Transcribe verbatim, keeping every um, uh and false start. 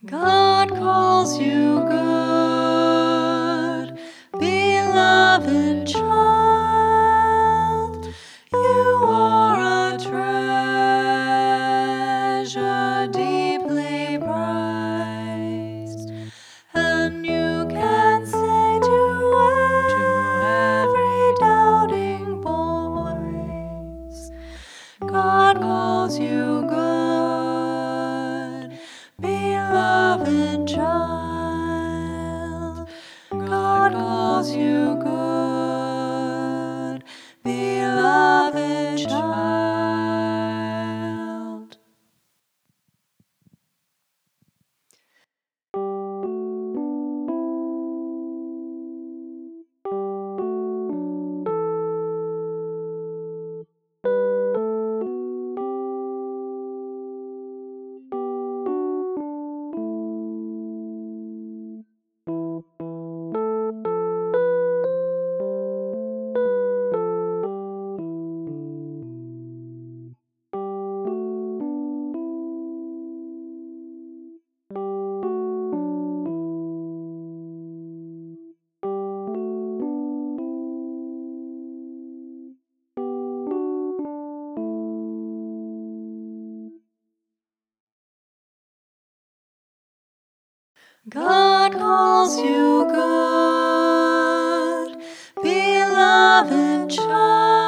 God calls you good, beloved child. You are a treasure deeply prized, and you can say to every doubting voice, God calls you good, beloved child. God calls you good, beloved child. God calls you good, beloved child.